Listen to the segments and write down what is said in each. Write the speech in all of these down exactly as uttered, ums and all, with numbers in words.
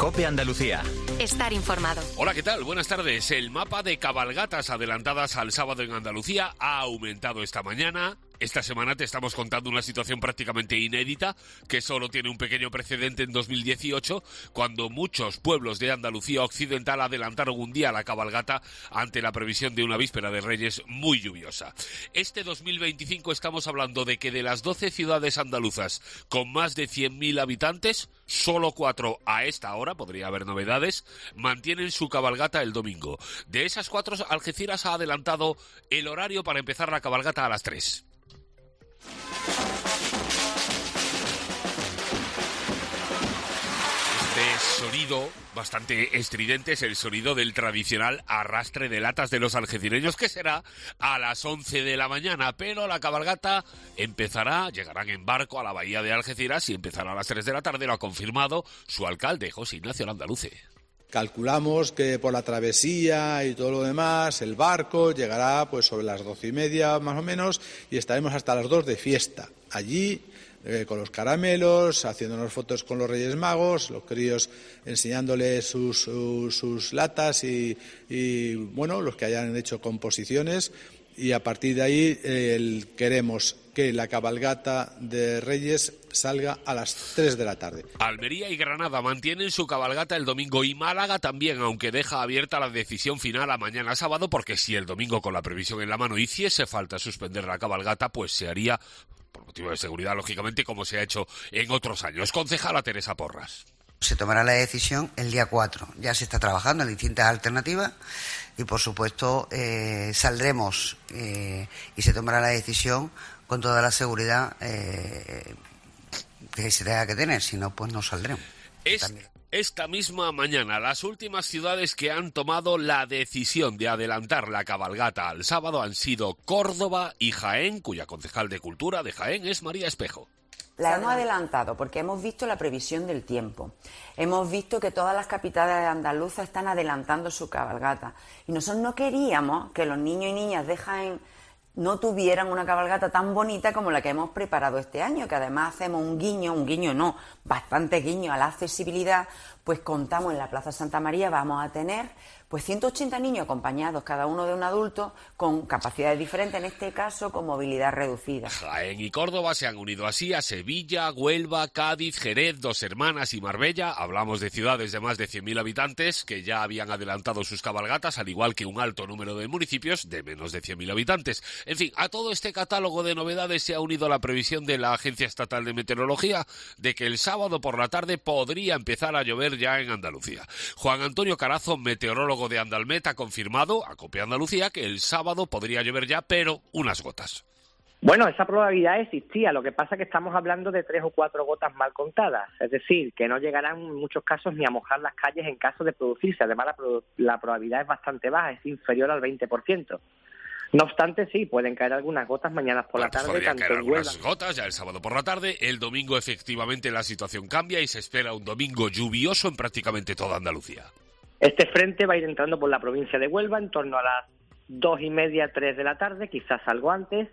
COPE Andalucía. Estar informado. Hola, ¿qué tal? Buenas tardes. El mapa de cabalgatas adelantadas al sábado en Andalucía ha aumentado esta mañana. Esta semana te estamos contando una situación prácticamente inédita que solo tiene un pequeño precedente en dos mil dieciocho, cuando muchos pueblos de Andalucía occidental adelantaron un día la cabalgata ante la previsión de una víspera de Reyes muy lluviosa. Este dos mil veinticinco estamos hablando de que de las doce ciudades andaluzas con más de cien mil habitantes, solo cuatro a esta hora, podría haber novedades, mantienen su cabalgata el domingo. De esas cuatro, Algeciras ha adelantado el horario para empezar la cabalgata a las tres. Este sonido bastante estridente es el sonido del tradicional arrastre de latas de los algecireños, que será a las once de la mañana, pero la cabalgata empezará, llegarán en barco a la bahía de Algeciras y empezará a las tres de la tarde, lo ha confirmado su alcalde, José Ignacio Landaluce. Calculamos que por la travesía y todo lo demás, el barco llegará pues sobre las doce y media más o menos y estaremos hasta las dos de fiesta. Allí, eh, con los caramelos, haciéndonos fotos con los Reyes Magos, los críos enseñándoles sus, sus, sus latas y, y, bueno, los que hayan hecho composiciones. Y a partir de ahí eh, el, queremos que la cabalgata de Reyes salga a las tres de la tarde. Almería y Granada mantienen su cabalgata el domingo y Málaga también, aunque deja abierta la decisión final a mañana sábado, porque si el domingo con la previsión en la mano hiciese falta suspender la cabalgata, pues se haría, por motivo de seguridad, lógicamente, como se ha hecho en otros años. Concejala Teresa Porras. Se tomará la decisión el día cuatro. Ya se está trabajando en distintas alternativas y, por supuesto, eh, saldremos eh, y se tomará la decisión con toda la seguridad eh, que se tenga que tener. Si no, pues no saldremos. Es, esta misma mañana, las últimas ciudades que han tomado la decisión de adelantar la cabalgata al sábado han sido Córdoba y Jaén, cuya concejal de Cultura de Jaén es María Espejo. La hemos adelantado porque hemos visto la previsión del tiempo. Hemos visto que todas las capitales andaluzas están adelantando su cabalgata. Y nosotros no queríamos que los niños y niñas de Jaén no tuvieran una cabalgata tan bonita como la que hemos preparado este año, que además hacemos un guiño, un guiño no, bastante guiño a la accesibilidad, pues contamos en la Plaza Santa María, vamos a tener pues ciento ochenta niños acompañados, cada uno de un adulto, con capacidades diferentes, en este caso con movilidad reducida. Jaén y Córdoba se han unido así a Sevilla, Huelva, Cádiz, Jerez, Dos Hermanas y Marbella. Hablamos de ciudades de más de cien mil habitantes que ya habían adelantado sus cabalgatas, al igual que un alto número de municipios de menos de cien mil habitantes. En fin, a todo este catálogo de novedades se ha unido la previsión de la Agencia Estatal de Meteorología de que el sábado por la tarde podría empezar a llover ya en Andalucía. Juan Antonio Carazo, meteorólogo de Andalmet, ha confirmado a COPE Andalucía que el sábado podría llover ya, pero unas gotas. Bueno, esa probabilidad existía, lo que pasa es que estamos hablando de tres o cuatro gotas mal contadas, es decir, que no llegarán en muchos casos ni a mojar las calles en caso de producirse, además la, pro- la probabilidad es bastante baja, es inferior al veinte por ciento. No obstante, sí, pueden caer algunas gotas mañana por bueno, la tarde. Podrían tanto caer en algunas Huelva. gotas ya el sábado por la tarde. El domingo, efectivamente, la situación cambia y se espera un domingo lluvioso en prácticamente toda Andalucía. Este frente va a ir entrando por la provincia de Huelva en torno a las dos y media, tres de la tarde, quizás algo antes,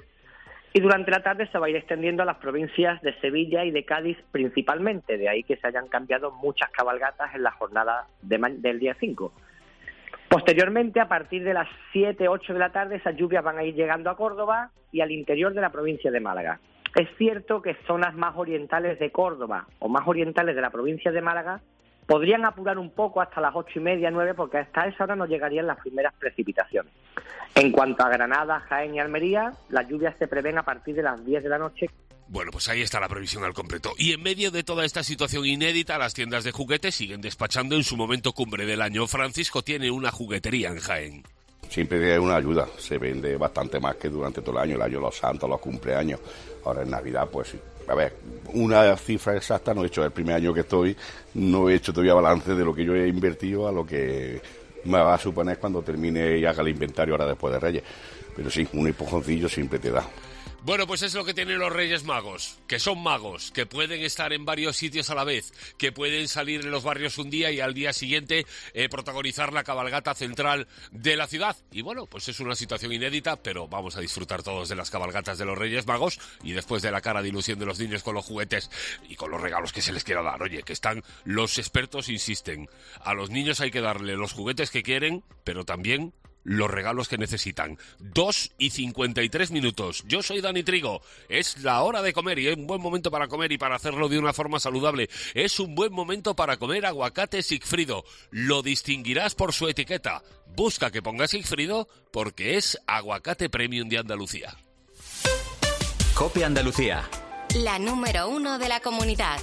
y durante la tarde se va a ir extendiendo a las provincias de Sevilla y de Cádiz principalmente, de ahí que se hayan cambiado muchas cabalgatas en la jornada de ma- del día cinco. Posteriormente, a partir de las siete, ocho de la tarde, esas lluvias van a ir llegando a Córdoba y al interior de la provincia de Málaga. Es cierto que zonas más orientales de Córdoba o más orientales de la provincia de Málaga podrían apurar un poco hasta las ocho y media, nueve, porque hasta esa hora no llegarían las primeras precipitaciones. En cuanto a Granada, Jaén y Almería, las lluvias se prevén a partir de las diez de la noche. Bueno, pues ahí está la previsión al completo. Y en medio de toda esta situación inédita, las tiendas de juguetes siguen despachando en su momento cumbre del año. Francisco tiene una juguetería en Jaén. Siempre es una ayuda, se vende bastante más que durante todo el año, el año de los santos, los cumpleaños. Ahora en Navidad, pues sí. A ver, una cifra exacta no he hecho. El primer año que estoy no he hecho todavía balance de lo que yo he invertido a lo que me va a suponer cuando termine y haga el inventario ahora después de Reyes. Pero sí, un empujoncillo siempre te da. Bueno, pues es lo que tienen los Reyes Magos, que son magos, que pueden estar en varios sitios a la vez, que pueden salir en los barrios un día y al día siguiente eh, protagonizar la cabalgata central de la ciudad. Y bueno, pues es una situación inédita, pero vamos a disfrutar todos de las cabalgatas de los Reyes Magos y después de la cara de ilusión de los niños con los juguetes y con los regalos que se les quiera dar. Oye, que están los expertos, insisten, a los niños hay que darle los juguetes que quieren, pero también los regalos que necesitan. Dos y cincuenta y tres minutos. Yo soy Dani Trigo. Es la hora de comer y es un buen momento para comer y para hacerlo de una forma saludable. Es un buen momento para comer aguacate Sigfrido. Lo distinguirás por su etiqueta. Busca que ponga Sigfrido porque es aguacate premium de Andalucía. COPE Andalucía. La número uno de la comunidad.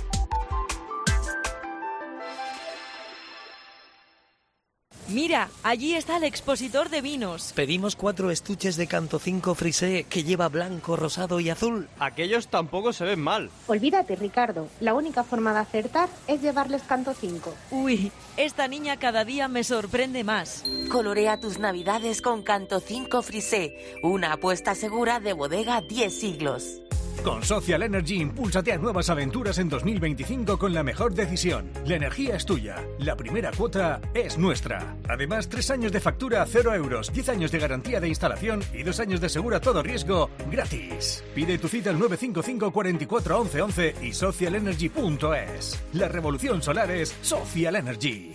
Mira, allí está el expositor de vinos. Pedimos cuatro estuches de Canto cinco Frisé que lleva blanco, rosado y azul. Aquellos tampoco se ven mal. Olvídate, Ricardo. La única forma de acertar es llevarles Canto cinco. Uy, esta niña cada día me sorprende más. Colorea tus navidades con Canto cinco Frisé, una apuesta segura de bodega diez siglos. Con Social Energy, impúlsate a nuevas aventuras en dos mil veinticinco con la mejor decisión. La energía es tuya. La primera cuota es nuestra. Además, tres años de factura a cero euros, diez años de garantía de instalación y dos años de seguro a todo riesgo gratis. Pide tu cita al nueve cinco cinco, cuatro cuatro, once once y social energy punto es. La revolución solar es Social Energy.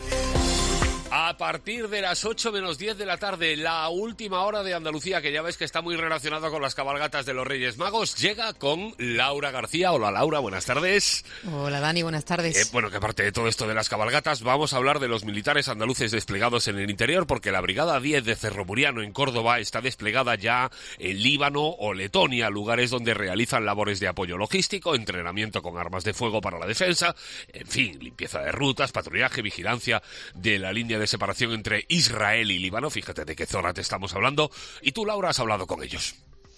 A partir de las ocho menos diez de la tarde, la última hora de Andalucía, que ya ves que está muy relacionada con las cabalgatas de los Reyes Magos, llega con Laura García. Hola Laura, buenas tardes. Hola Dani, buenas tardes. Eh, bueno, que aparte de todo esto de las cabalgatas, vamos a hablar de los militares andaluces desplegados en el interior, porque la Brigada diez de Cerro Muriano en Córdoba está desplegada ya en Líbano o Letonia, lugares donde realizan labores de apoyo logístico, entrenamiento con armas de fuego para la defensa, en fin, limpieza de rutas, patrullaje, vigilancia de la línea de separación entre Israel y Líbano. Fíjate de qué zona te estamos hablando. Y tú, Laura, has hablado con ellos.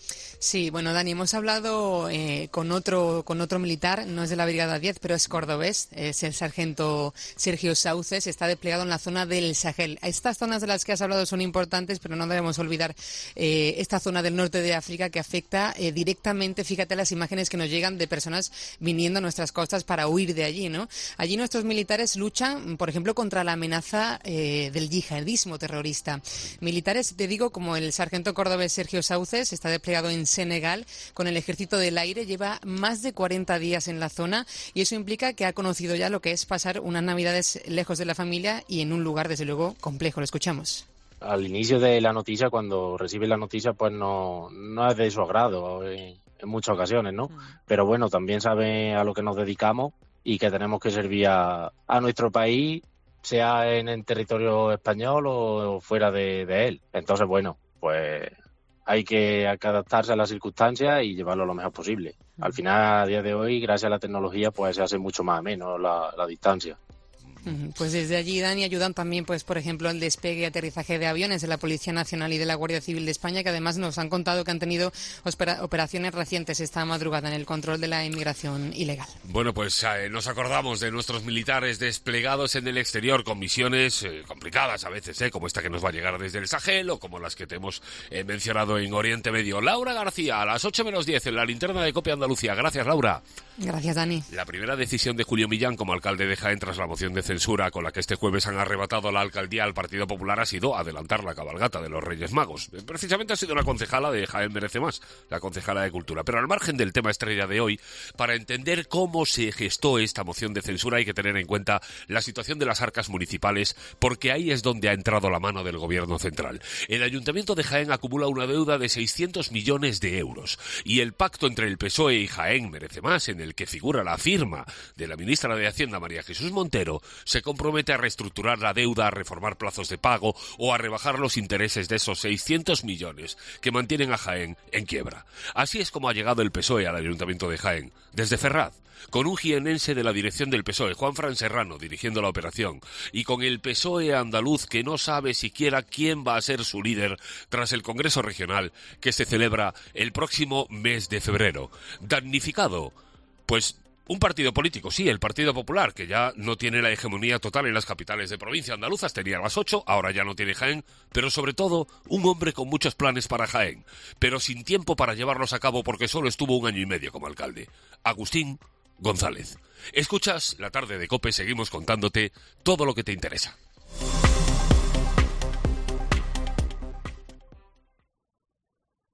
Sí, bueno, Dani, hemos hablado eh, con otro con otro militar, no es de la Brigada diez, pero es cordobés, es el sargento Sergio Sauces, está desplegado en la zona del Sahel. Estas zonas de las que has hablado son importantes, pero no debemos olvidar eh, esta zona del norte de África que afecta eh, directamente, fíjate las imágenes que nos llegan de personas viniendo a nuestras costas para huir de allí, ¿no? Allí nuestros militares luchan, por ejemplo, contra la amenaza eh, del yihadismo terrorista. Militares, te digo, como el sargento cordobés Sergio Sauces, está desplegado en Senegal con el Ejército del Aire, lleva más de cuarenta días en la zona y eso implica que ha conocido ya lo que es pasar unas navidades lejos de la familia y en un lugar, desde luego, complejo. Lo escuchamos. Al inicio de la noticia, cuando recibe la noticia, pues no, no es de su agrado en, en muchas ocasiones, ¿no? Mm. Pero bueno, también sabe a lo que nos dedicamos y que tenemos que servir a, a nuestro país, sea en el territorio español o fuera de, de él. Entonces, bueno, pues hay que adaptarse a las circunstancias y llevarlo lo mejor posible. Al final, a día de hoy, gracias a la tecnología, pues se hace mucho más ameno la, la distancia. Pues desde allí, Dani, ayudan también, pues por ejemplo, el despegue y aterrizaje de aviones de la Policía Nacional y de la Guardia Civil de España, que además nos han contado que han tenido operaciones recientes esta madrugada en el control de la inmigración ilegal. Bueno, pues eh, nos acordamos de nuestros militares desplegados en el exterior con misiones eh, complicadas a veces, eh, como esta que nos va a llegar desde el Sahel o como las que te hemos eh, mencionado en Oriente Medio. Laura García, a las ocho menos diez en la linterna de COPE Andalucía. Gracias, Laura. Gracias, Dani. La primera decisión de Julio Millán como alcalde de Jaén tras la moción de censura con la que este jueves han arrebatado la alcaldía al Partido Popular ha sido adelantar la cabalgata de los Reyes Magos. Precisamente ha sido la concejala de Jaén Merece Más, la concejala de Cultura. Pero al margen del tema estrella de hoy, para entender cómo se gestó esta moción de censura hay que tener en cuenta la situación de las arcas municipales, porque ahí es donde ha entrado la mano del gobierno central. El Ayuntamiento de Jaén acumula una deuda de seiscientos millones de euros y el pacto entre el P S O E y Jaén Merece Más, en el que figura la firma de la ministra de Hacienda María Jesús Montero, se compromete a reestructurar la deuda, a reformar plazos de pago o a rebajar los intereses de esos seiscientos millones que mantienen a Jaén en quiebra. Así es como ha llegado el P S O E al Ayuntamiento de Jaén, desde Ferraz, con un jienense de la dirección del P S O E, Juanfran Serrano, dirigiendo la operación, y con el P S O E andaluz que no sabe siquiera quién va a ser su líder tras el Congreso Regional que se celebra el próximo mes de febrero. Damnificado, pues Un partido político, sí, el Partido Popular, que ya no tiene la hegemonía total en las capitales de provincia andaluzas, tenía las ocho, ahora ya no tiene Jaén, pero sobre todo un hombre con muchos planes para Jaén, pero sin tiempo para llevarlos a cabo porque solo estuvo un año y medio como alcalde. Agustín González. Escuchas La Tarde de COPE, seguimos contándote todo lo que te interesa.